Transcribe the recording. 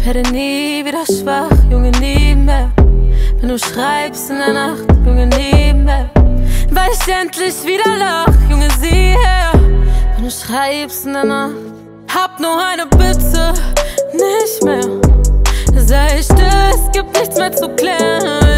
werde nie wieder schwach, Junge, nie mehr. Wenn du schreibst in der Nacht, Junge, nie mehr. Weil ich endlich wieder lach, Junge, sieh her. Wenn du schreibst in der Nacht, hab nur eine Bitte, nicht mehr. Sei still, es gibt nichts mehr zu klären.